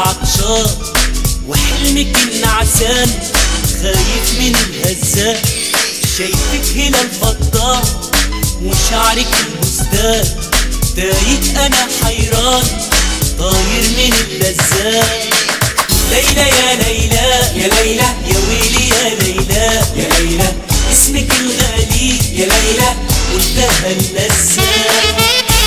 عطشان وحلمك النعسان خايف من الهزات. شايفك هنا الفضاء وشعرك البستان تايه انا حيران طاير من اللذات. ليلى يا ليلى يا ليلى يا ويلي يا ليلى يا ليلى اسمك الغالي يا ليلى وانتهى اللذات.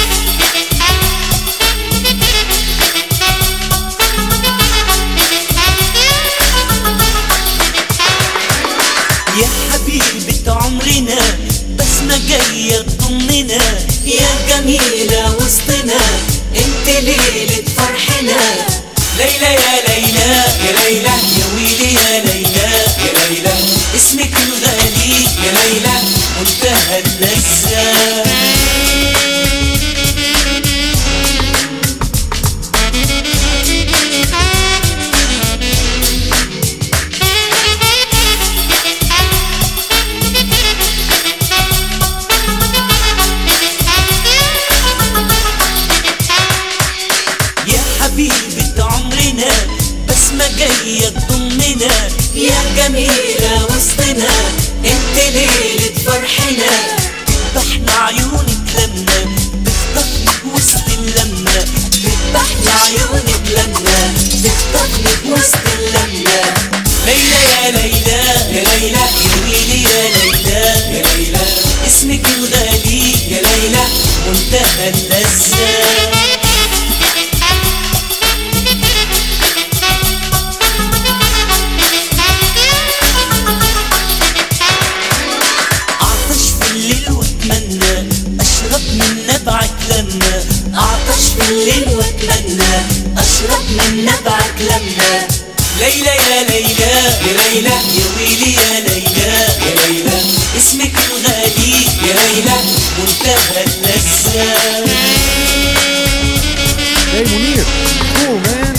يا حبيبة عمرنا بسمة جاية تضمنا يا جميلة وسطنا انت ليلة فرحنا. ليلى يا ليلى يا ليلى يا ويلي يا ليلى يا ليلى اسمك الغالي يا ليلى وانتهى اللذات. حبيبة عمرنا بسمة جاية تضمنا يا جميلة وسطنا انت ليلة فرحنا. تذبحنا عيونك لما تخطفني وسط اللمة تذبحنا عيونك لما تخطفني وسط اللمة. ليلى يا ليلى يا ليلى يا ويلي يا ليلى يا ليلى اسمك الغالي يا ليلى وانتهى اللذات. اشرب من نبعك لما اعطش في الليل واتمنى اشرب من نبعك لما. ليلى يا ليلى يا ليلى يا ويلي يا ليلى يا ليلى اسمك الغالي يا ليلى وانتهى اللذات. Hey Munir, cool man.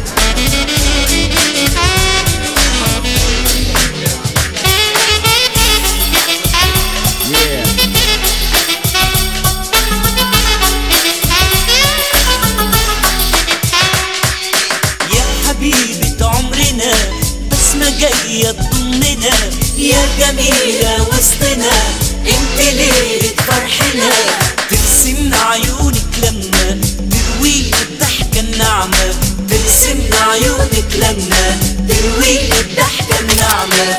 حبيبة عمرنا بسمة جاية تضمنا يا جميلة وسطنا انت ليلة فرحنا. ترسمنا عيونك لما تروينا الضحكة الناعمة ترسمنا عيونك لما تروينا الضحكة الناعمة.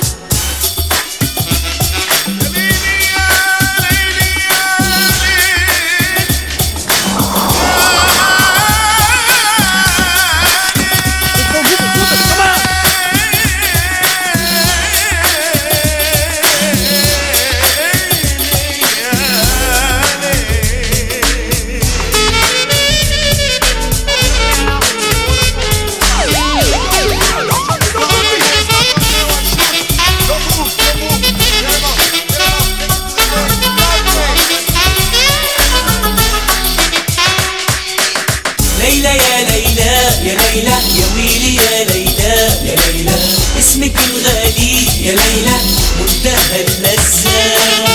ليلى يا ليلى يا ليلى يا ويلي يا ليلى يا ليلى اسمك الغالي يا ليلى منتهى اللذات.